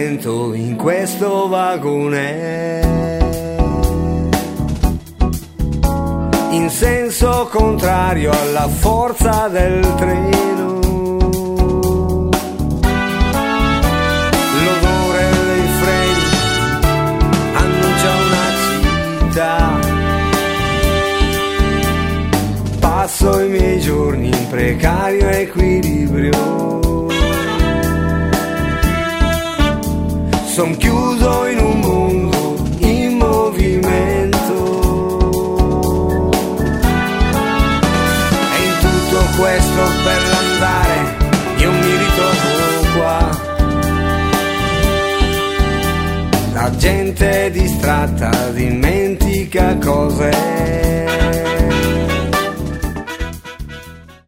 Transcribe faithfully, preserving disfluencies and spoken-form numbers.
movimento in questo vagone, in senso contrario alla forza del treno. L'odore dei freni annuncia una città. Passo i miei giorni in precario equilibrio. Son chiuso in un mondo in movimento. E in tutto questo per l'andare io mi ritrovo qua. La gente distratta dimentica cose.